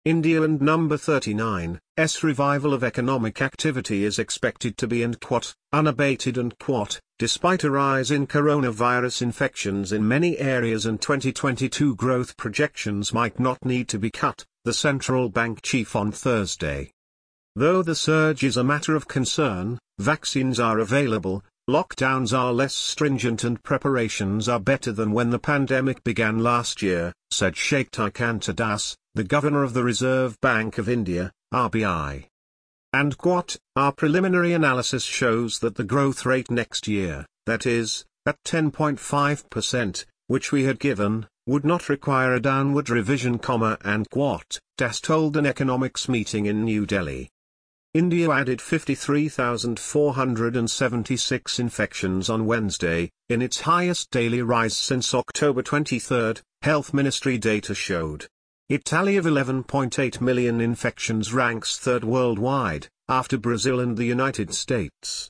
India and number 39, revival of economic activity is expected to be unabated despite a rise in coronavirus infections in many areas and 2022 growth projections might not need to be cut, the central bank chief on Thursday. Though the surge is a matter of concern, vaccines are available, lockdowns are less stringent and preparations are better than when the pandemic began last year, said Shaktikanta Das, the governor of the Reserve Bank of India, RBI. And our preliminary analysis shows that the growth rate next year, that is, at 10.5%, which we had given, would not require a downward revision, and Das told an economics meeting in New Delhi. India added 53,476 infections on Wednesday, in its highest daily rise since October 23, Health Ministry data showed. Its tally of 11.8 million infections ranks third worldwide, after Brazil and the United States.